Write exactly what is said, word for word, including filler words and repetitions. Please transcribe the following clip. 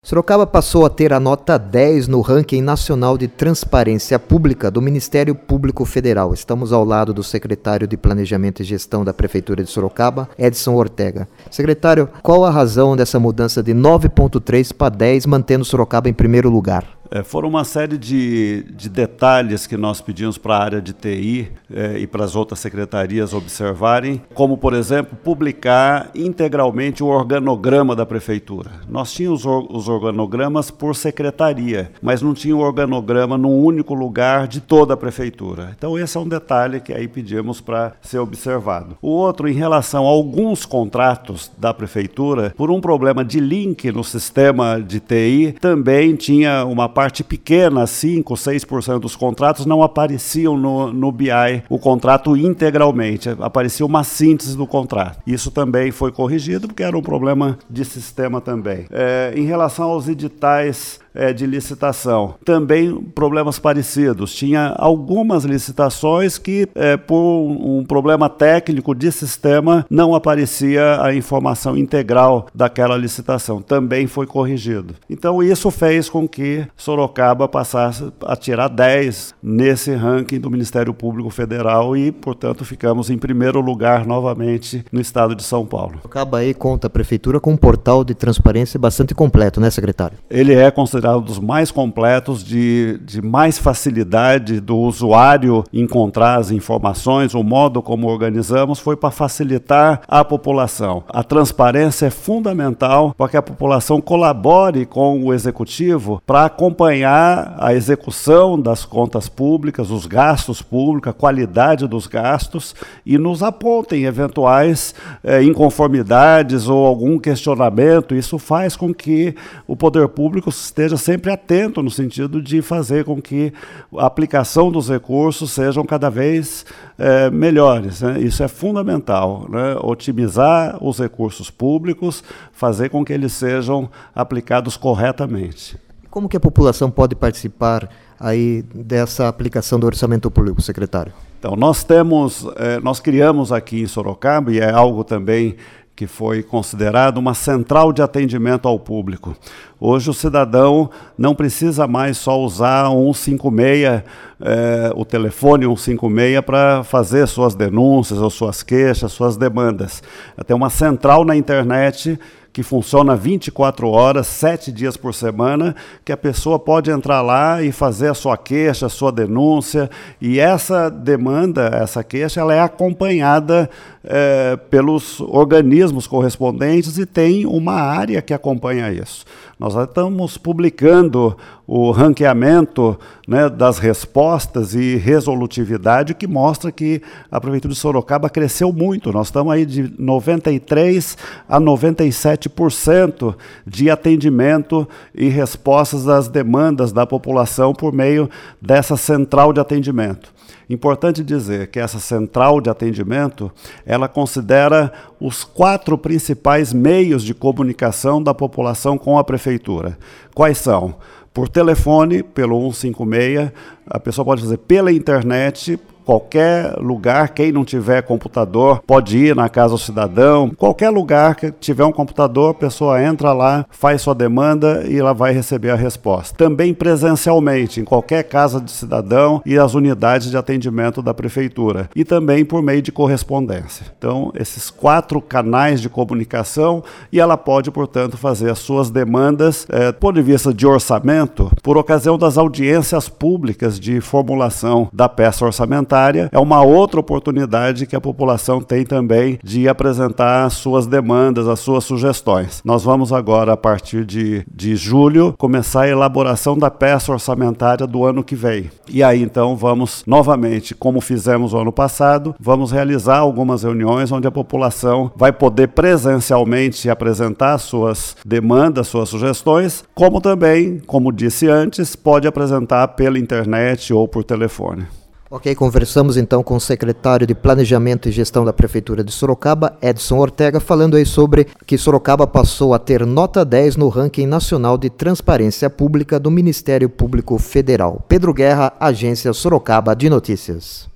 Sorocaba passou a ter a nota dez no ranking nacional de transparência pública do Ministério Público Federal. Estamos ao lado do secretário de Planejamento e Gestão da Prefeitura de Sorocaba, Edson Ortega. Secretário, qual a razão dessa mudança de nove ponto três para dez, mantendo Sorocaba em primeiro lugar? É, foram uma série de, de detalhes que nós pedimos para a área de T I é, e para as outras secretarias observarem, como, por exemplo, publicar integralmente o organograma da Prefeitura. Nós tínhamos os, os organogramas por secretaria, mas não tinha o organograma num único lugar de toda a Prefeitura. Então esse é um detalhe que aí pedimos para ser observado. O outro, em relação a alguns contratos da Prefeitura, por um problema de link no sistema de T I, também tinha uma parte pequena, cinco, seis por cento dos contratos não apareciam no, no B I, o contrato integralmente, aparecia uma síntese do contrato. Isso também foi corrigido, porque era um problema de sistema também. É, em relação aos editais é, de licitação, também problemas parecidos. Tinha algumas licitações que, é, por um problema técnico de sistema, não aparecia a informação integral daquela licitação. Também foi corrigido. Então, isso fez com que Sorocaba passasse a tirar dez nesse ranking do Ministério Público Federal e, portanto, ficamos em primeiro lugar novamente no estado de São Paulo. Sorocaba aí conta a Prefeitura com um portal de transparência bastante completo, né, secretário? Ele é considerado um dos mais completos, de, de mais facilidade do usuário encontrar as informações, o modo como organizamos foi para facilitar a população. A transparência é fundamental para que a população colabore com o executivo para acompanhar a execução das contas públicas, os gastos públicos, a qualidade dos gastos e nos apontem eventuais eh, inconformidades ou algum questionamento. Isso faz com que o poder público esteja sempre atento no sentido de fazer com que a aplicação dos recursos sejam cada vez eh, melhores, né? Isso é fundamental, né? Otimizar os recursos públicos, fazer com que eles sejam aplicados corretamente. Como que a população pode participar aí dessa aplicação do orçamento público, secretário? Então, nós temos, eh, nós criamos aqui em Sorocaba, e é algo também que foi considerado uma central de atendimento ao público. Hoje o cidadão não precisa mais só usar o cento e cinquenta e seis, eh, o telefone cento e cinquenta e seis para fazer suas denúncias, ou suas queixas, suas demandas. Tem uma central na internet que funciona vinte e quatro horas, sete dias por semana, que a pessoa pode entrar lá e fazer a sua queixa, a sua denúncia, e essa demanda, essa queixa, ela é acompanhada é, pelos organismos correspondentes e tem uma área que acompanha isso. Nós estamos publicando o ranqueamento, né, das respostas e resolutividade, que mostra que a Prefeitura de Sorocaba cresceu muito. Nós estamos aí de noventa e três a noventa e sete por cento de atendimento e respostas às demandas da população por meio dessa central de atendimento. Importante dizer que essa central de atendimento, ela considera os quatro principais meios de comunicação da população com a Prefeitura. Quais são? Por telefone, pelo cento e cinquenta e seis, a pessoa pode fazer pela internet, qualquer lugar, quem não tiver computador pode ir na Casa do Cidadão, qualquer lugar que tiver um computador, a pessoa entra lá, faz sua demanda e ela vai receber a resposta. Também presencialmente, em qualquer Casa do Cidadão e as unidades de atendimento da Prefeitura. E também por meio de correspondência. Então, esses quatro canais de comunicação, e ela pode, portanto, fazer as suas demandas, eh, do ponto de vista de orçamento, por ocasião das audiências públicas de formulação da peça orçamentária. É uma outra oportunidade que a população tem também de apresentar as suas demandas, as suas sugestões. Nós vamos agora, a partir de, de julho, começar a elaboração da peça orçamentária do ano que vem. E aí, então, vamos novamente, como fizemos o ano passado, vamos realizar algumas reuniões onde a população vai poder presencialmente apresentar suas demandas, suas sugestões, como também, como disse antes, pode apresentar pela internet ou por telefone. Ok, conversamos então com o secretário de Planejamento e Gestão da Prefeitura de Sorocaba, Edson Ortega, falando aí sobre que Sorocaba passou a ter nota dez no ranking nacional de transparência pública do Ministério Público Federal. Pedro Guerra, Agência Sorocaba de Notícias.